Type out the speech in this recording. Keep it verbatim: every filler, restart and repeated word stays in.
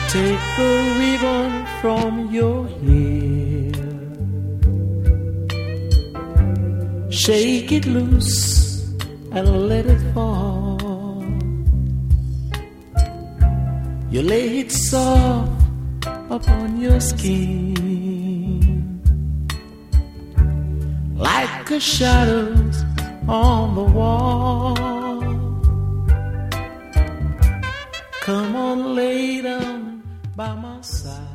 Take the ribbon from your hair, shake it loose and let it fall. You lay it soft upon your skin, like the shadows on the wall. Come on, lay down by my side.